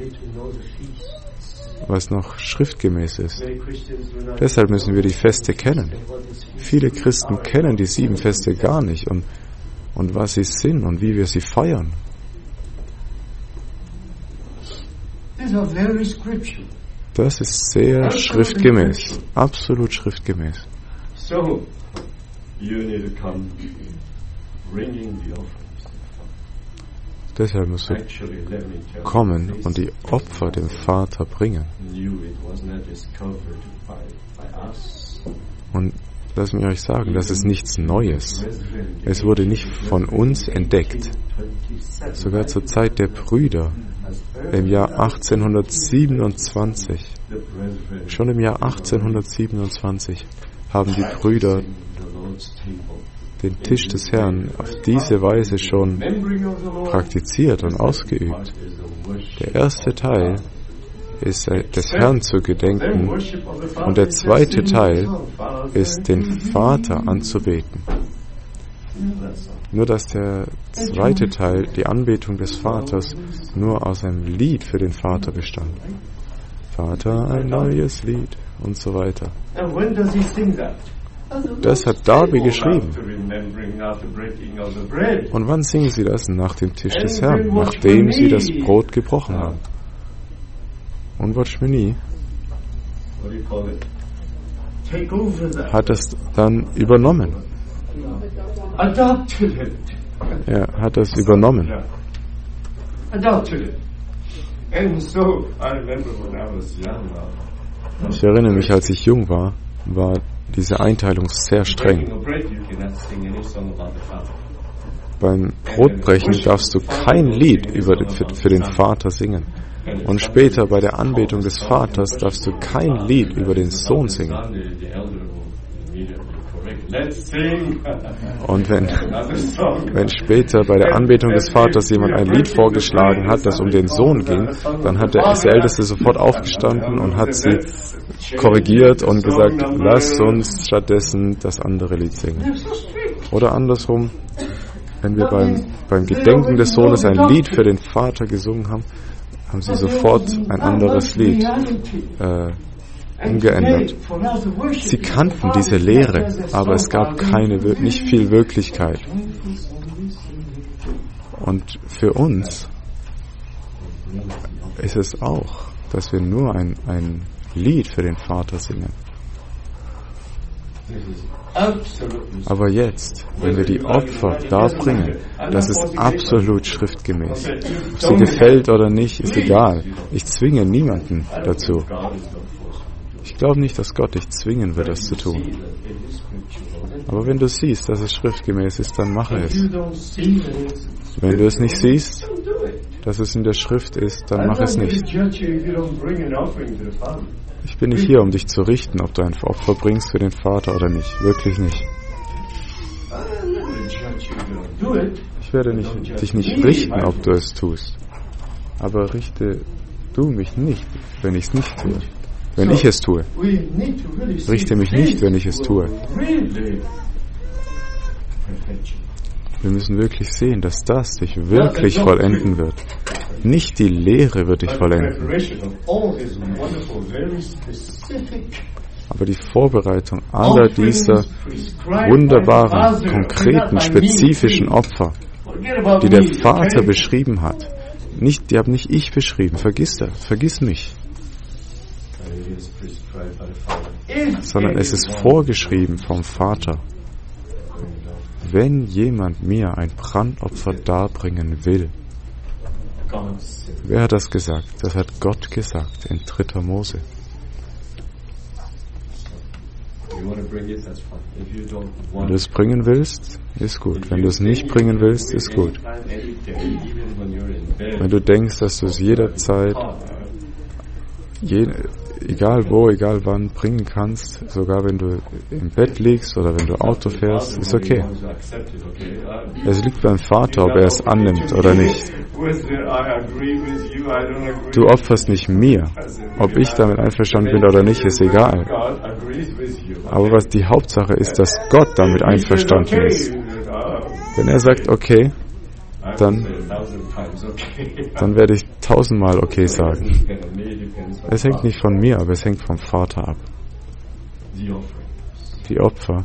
was noch schriftgemäß ist. Deshalb müssen wir die Feste kennen. Viele Christen kennen die sieben Feste gar nicht und, und was sie sind und wie wir sie feiern. Das ist sehr schriftgemäß, absolut schriftgemäß. So, you need to come bringing the offerings. Deshalb musst du kommen und die Opfer dem Vater bringen. Und lasst mich euch sagen, das ist nichts Neues. Es wurde nicht von uns entdeckt. Sogar zur Zeit der Brüder im Jahr achtzehnhundertsiebenundzwanzig, schon im Jahr achtzehnhundertsiebenundzwanzig haben die Brüder den Tisch des Herrn auf diese Weise schon praktiziert und ausgeübt. Der erste Teil ist des Herrn zu gedenken und der zweite Teil ist den Vater anzubeten. Nur dass der zweite Teil, die Anbetung des Vaters, nur aus einem Lied für den Vater bestand. Vater, ein neues Lied und so weiter. Das hat Darby geschrieben. Und wann singen sie das? Nach dem Tisch des Herrn, nachdem sie das Brot gebrochen haben. Und Watchmeni hat das dann übernommen. Er hat das übernommen. Ich erinnere mich, als ich jung war, war diese Einteilung sehr streng. Beim Brotbrechen darfst du kein Lied über den, für, für den Vater singen. Und später bei der Anbetung des Vaters darfst du kein Lied über den Sohn singen. Und wenn, wenn später bei der Anbetung des Vaters jemand ein Lied vorgeschlagen hat, das um den Sohn ging, dann hat der, ist der Älteste sofort aufgestanden und hat sie korrigiert und gesagt, lasst uns stattdessen das andere Lied singen. Oder andersrum, wenn wir beim, beim Gedenken des Sohnes ein Lied für den Vater gesungen haben, haben sie sofort ein anderes Lied äh, umgeändert. Sie kannten diese Lehre, aber es gab keine, nicht viel Wirklichkeit. Und für uns ist es auch, dass wir nur ein, ein Lied für den Vater singen. Aber jetzt, wenn wir die Opfer darbringen, das ist absolut schriftgemäß. Ob sie gefällt oder nicht, ist egal. Ich zwinge niemanden dazu. Ich glaube nicht, dass Gott dich zwingen wird, das zu tun. Aber wenn du siehst, dass es schriftgemäß ist, dann mache es. Wenn du es nicht siehst, dass es in der Schrift ist, dann mach es nicht. Ich bin nicht hier, um dich zu richten, ob du ein Opfer bringst für den Vater oder nicht. Wirklich nicht. Ich werde nicht, dich nicht richten, ob du es tust. Aber richte du mich nicht, wenn ich es nicht tue. Wenn ich es tue. Richte mich nicht, wenn ich es tue. Wir müssen wirklich sehen, dass das dich wirklich vollenden wird. Nicht die Lehre wird dich vollenden. Aber die Vorbereitung aller dieser wunderbaren, konkreten, spezifischen Opfer, die der Vater beschrieben hat, nicht, die habe nicht ich beschrieben, vergiss das, vergiss mich. Sondern es ist vorgeschrieben vom Vater. Wenn jemand mir ein Brandopfer darbringen will, wer hat das gesagt? Das hat Gott gesagt in dritter Mose. Wenn du es bringen willst, ist gut. Wenn du es nicht bringen willst, ist gut. Wenn du denkst, dass du es jederzeit, je, egal wo, egal wann, bringen kannst, sogar wenn du im Bett liegst oder wenn du Auto fährst, ist okay. Es liegt beim Vater, ob er es annimmt oder nicht. Du opferst nicht mir. Ob ich damit einverstanden bin oder nicht, ist egal. Aber was die Hauptsache ist, dass Gott damit einverstanden ist. Wenn er sagt, okay, dann, dann werde ich tausendmal okay sagen. Es hängt nicht von mir, aber es hängt vom Vater ab. Die Opfer.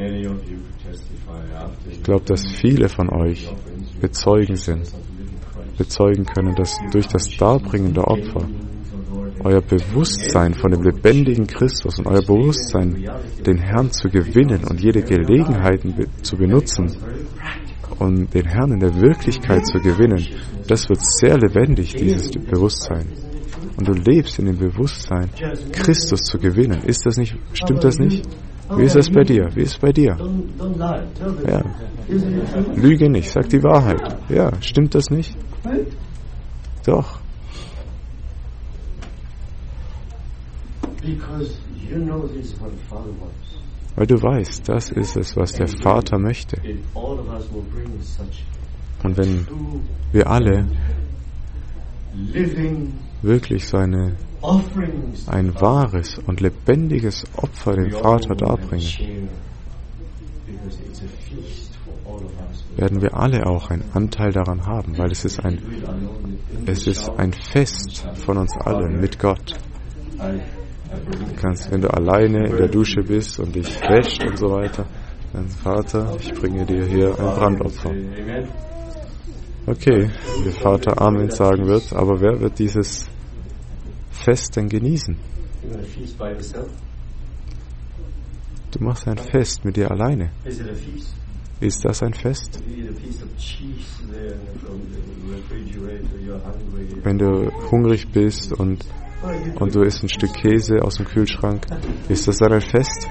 Ich glaube, dass viele von euch bezeugen sind, bezeugen können, dass durch das Darbringen der Opfer euer Bewusstsein von dem lebendigen Christus und euer Bewusstsein, den Herrn zu gewinnen und jede Gelegenheit be- zu benutzen, um den Herrn in der Wirklichkeit zu gewinnen, das wird sehr lebendig, dieses Bewusstsein. Und du lebst in dem Bewusstsein, Christus zu gewinnen. Ist das nicht, stimmt das nicht? Wie ist das bei dir? Wie ist es bei dir? Ja. Lüge nicht, sag die Wahrheit. Ja, stimmt das nicht? Doch. Weil du weißt, das ist es, was der Vater möchte. Und wenn wir alle wirklich so eine, ein wahres und lebendiges Opfer dem Vater darbringen, werden wir alle auch einen Anteil daran haben, weil es ist ein, es ist ein Fest von uns allen mit Gott. Du kannst, wenn du alleine in der Dusche bist und dich wäscht und so weiter, dann Vater, ich bringe dir hier ein Brandopfer. Okay, wenn der Vater Amen sagen wird, aber wer wird dieses Fest denn genießen? Du machst ein Fest mit dir alleine. Ist das ein Fest? Wenn du hungrig bist und, und du isst ein Stück Käse aus dem Kühlschrank, ist das dann ein Fest?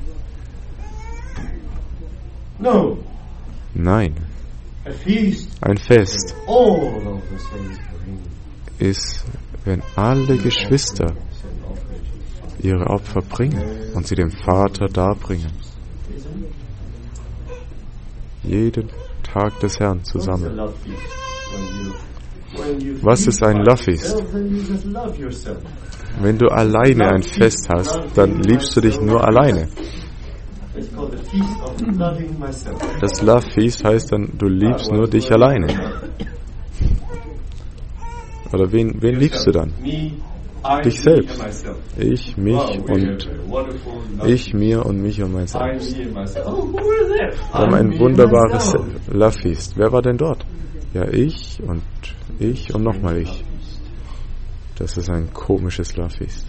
Nein. Ein Fest ist, wenn alle Geschwister ihre Opfer bringen und sie dem Vater darbringen. Jeden Tag des Herrn zusammen. Was ist ein Love-Feast? Wenn du alleine ein Fest hast, dann liebst du dich nur alleine. Das Love-Feast heißt dann, du liebst nur dich alleine. Oder wen, wen liebst du dann? Dich selbst. Ich, mich und ich, mir und mich und mein Selbst. Wir haben ein wunderbares Love-Feast. Wer war denn dort? Ja, ich und ich und nochmal ich. Das ist ein komisches Love-Feast.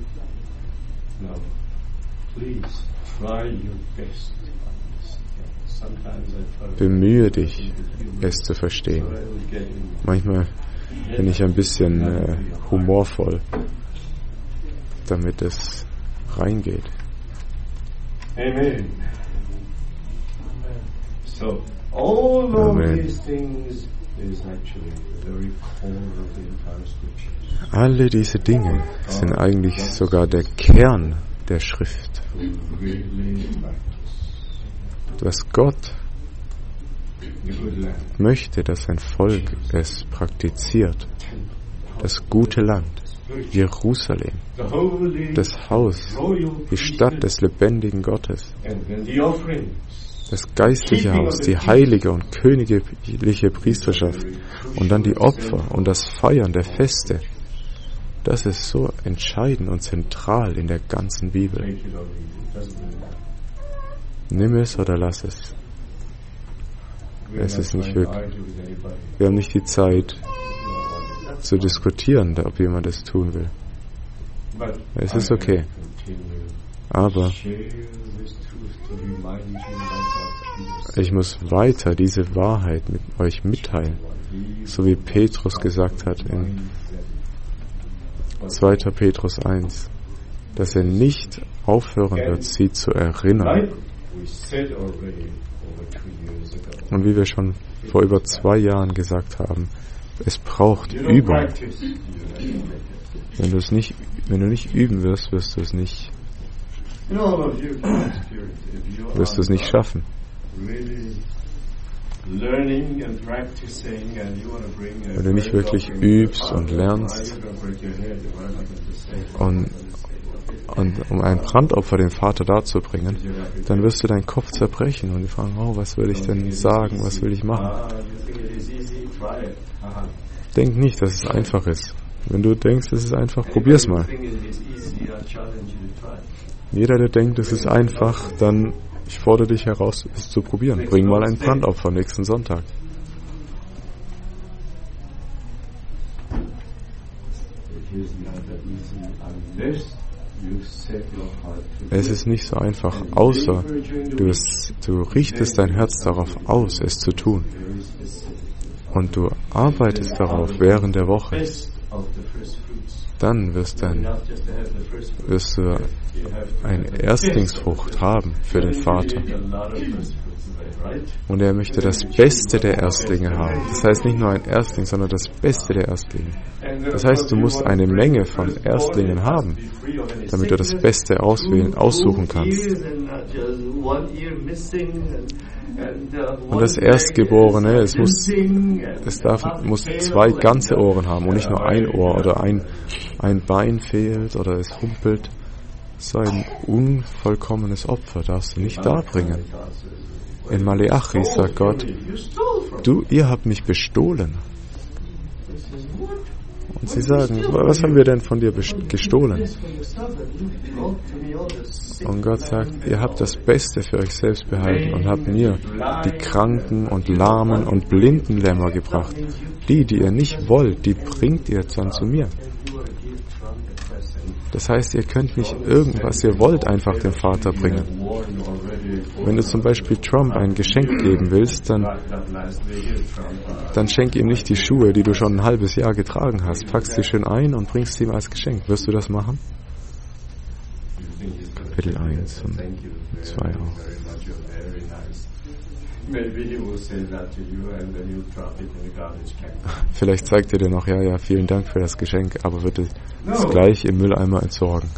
Bemühe dich, es zu verstehen. Manchmal bin ich ein bisschen äh, humorvoll, damit es reingeht. Amen. So, all of Amen. these things is actually the very core of the entire scripture. Alle diese Dinge sind eigentlich sogar der Kern der Schrift. Dass Gott möchte, dass sein Volk es praktiziert. Das gute Land, Jerusalem, das Haus, die Stadt des lebendigen Gottes, das geistliche Haus, die heilige und königliche Priesterschaft und dann die Opfer und das Feiern der Feste. Das ist so entscheidend und zentral in der ganzen Bibel. Nimm es oder lass es. Es ist nicht wirklich. Wir haben nicht die Zeit zu diskutieren, ob jemand es tun will. Es ist okay. Aber ich muss weiter diese Wahrheit mit euch mitteilen, so wie Petrus gesagt hat in zweiter Petrus eins. dass er nicht aufhören wird, sie zu erinnern. Und wie wir schon vor über zwei Jahren gesagt haben, es braucht Übung. Wenn du es nicht, wenn du nicht üben wirst, wirst du es nicht, wirst du es nicht schaffen. Wenn du nicht wirklich übst und lernst und, und um ein Brandopfer dem Vater darzubringen, dann wirst du deinen Kopf zerbrechen und die fragen, oh, was will ich denn sagen, was will ich machen? Denk nicht, dass es einfach ist. Wenn du denkst, es ist einfach, probier's mal. Jeder, der denkt, es ist einfach, dann ich fordere dich heraus, es zu probieren. Bring mal ein Brandopfer nächsten Sonntag. Es ist nicht so einfach, außer du, es, du richtest dein Herz darauf aus, es zu tun. Und du arbeitest darauf während der Woche. Dann wirst, dein, wirst du eine Erstlingsfrucht haben für den Vater. Und er möchte das Beste der Erstlinge haben. Das heißt nicht nur ein Erstling, sondern das Beste der Erstlinge. Das heißt, du musst eine Menge von Erstlingen haben, damit du das Beste auswählen, aussuchen kannst. Und das Erstgeborene, es muss, es darf, muss zwei ganze Ohren haben und nicht nur ein Ohr oder ein, ein Bein fehlt oder es humpelt. So ein unvollkommenes Opfer darfst du nicht darbringen. In Maleachi sagt Gott, du, ihr habt mich bestohlen. Und sie sagen, was haben wir denn von dir gestohlen? Und Gott sagt, ihr habt das Beste für euch selbst behalten und habt mir die Kranken und Lahmen und blinden Lämmer gebracht. Die, die ihr nicht wollt, die bringt ihr dann zu mir. Das heißt, ihr könnt nicht irgendwas, ihr wollt einfach dem Vater bringen. Wenn du zum Beispiel Trump ein Geschenk geben willst, dann, dann schenk ihm nicht die Schuhe, die du schon ein halbes Jahr getragen hast. Packst sie schön ein und bringst sie ihm als Geschenk. Wirst du das machen? Kapitel eins und zwei auch. Vielleicht zeigt er dir noch, ja, ja, vielen Dank für das Geschenk, aber wird es das gleich im Mülleimer entsorgen.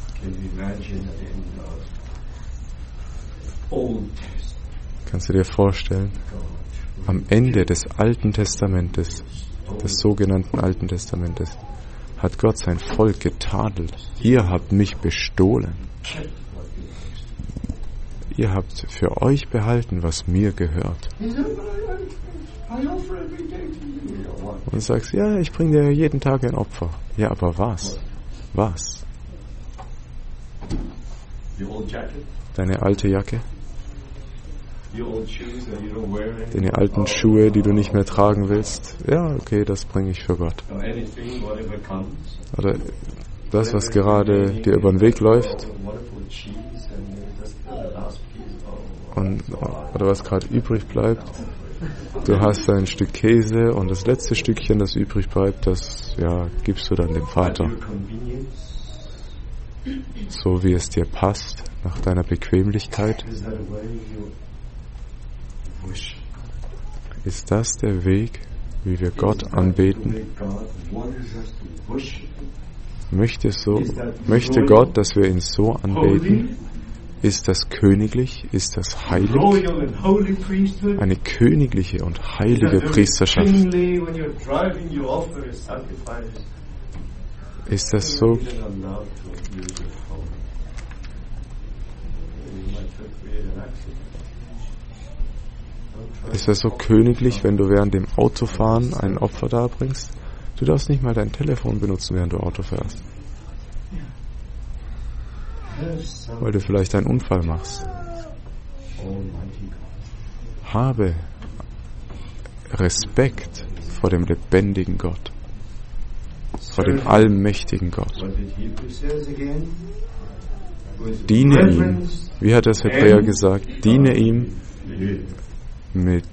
Kannst du dir vorstellen, am Ende des Alten Testamentes, des sogenannten Alten Testamentes, hat Gott sein Volk getadelt. Ihr habt mich bestohlen. Ihr habt für euch behalten, was mir gehört. Und du sagst, ja, ich bringe dir jeden Tag ein Opfer. Ja, aber was? Was? Deine alte Jacke? Deine alten Schuhe, die du nicht mehr tragen willst? Ja, okay, das bringe ich für Gott. Oder das, was gerade dir über den Weg läuft, und, oder was gerade übrig bleibt. Du hast ein Stück Käse und das letzte Stückchen, das übrig bleibt, das ja, gibst du dann dem Vater. So wie es dir passt, nach deiner Bequemlichkeit. Ist das der Weg, wie wir Gott anbeten? Möchte, so, möchte Gott, dass wir ihn so anbeten? Ist das königlich? Ist das heilig? Eine königliche und heilige Priesterschaft. Ist das so? Ist das so königlich, wenn du während dem Autofahren ein Opfer darbringst? Du darfst nicht mal dein Telefon benutzen, während du Auto fährst. Weil du vielleicht einen Unfall machst. Habe Respekt vor dem lebendigen Gott, vor dem allmächtigen Gott. Diene ihm, wie hat das Hebräer gesagt, diene ihm mit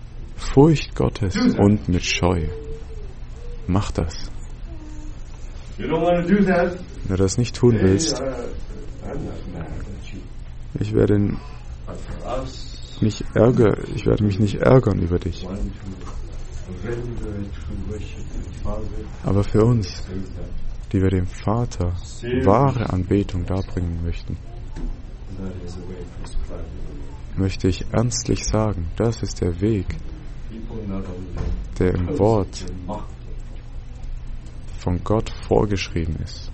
Furcht Gottes und mit Scheu. Mach das. You don't want to do that? Wenn du das nicht tun willst, Hey, uh, I'm not mad at you. ich werde But for us, nicht ärger, ich werde mich nicht ärgern über dich. want to render true worship to the Father, Aber für uns, is that die wir dem Vater wahre Anbetung darbringen möchten, that is the way prescribed. möchte ich ernstlich sagen, das ist der Weg, People not only der im Wort boast and mock, von Gott vorgeschrieben ist.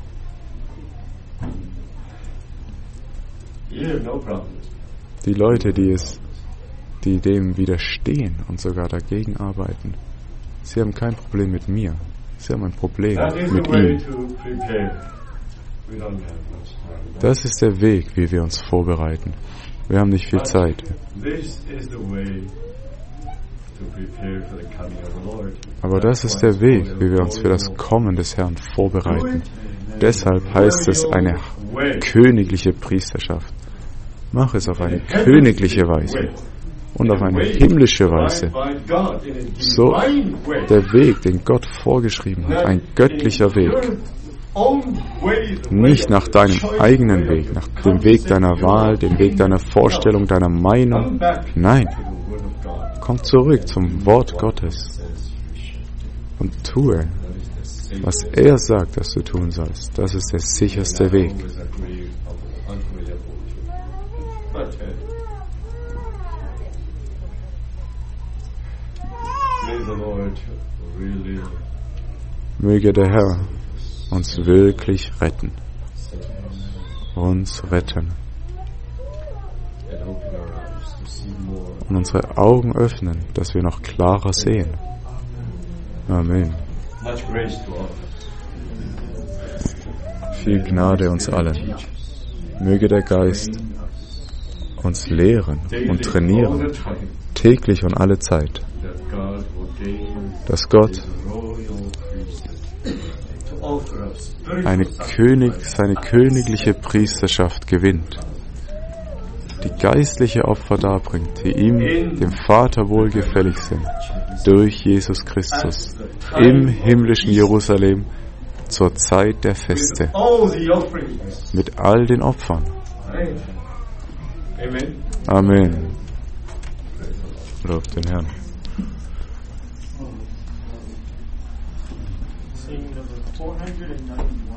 you have no problem. Die Leute, die es, die dem widerstehen und sogar dagegen arbeiten, sie haben kein Problem mit mir. Sie haben ein Problem That is mit the way ihm. to prepare. We don't have much time. Das ist der Weg, wie wir uns vorbereiten. Wir haben nicht viel Zeit. This is the way to prepare for the coming of the Lord. Aber das ist der Weg, wie wir uns für das Kommen des Herrn vorbereiten. Deshalb heißt es eine königliche Priesterschaft. Mach es auf eine königliche Weise und auf eine himmlische Weise. So der Weg, den Gott vorgeschrieben hat, ein göttlicher Weg. Nicht nach deinem eigenen Weg, nach dem Weg deiner Wahl, dem Weg deiner Vorstellung, deiner Meinung. Nein, komm zurück zum Wort Gottes und tue, was er sagt, dass du tun sollst. Das ist der sicherste Weg. Möge der Herr uns wirklich retten. Uns retten. Und unsere Augen öffnen, dass wir noch klarer sehen. Amen. Viel Gnade uns allen. Möge der Geist uns lehren und trainieren, täglich und alle Zeit, dass Gott eine König, seine königliche Priesterschaft gewinnt, die geistliche Opfer darbringt, die ihm, dem Vater, wohlgefällig sind, durch Jesus Christus, im himmlischen Jerusalem, zur Zeit der Feste, mit all den Opfern. Amen. Lob den Herrn. Sing number four hundred ninety-one.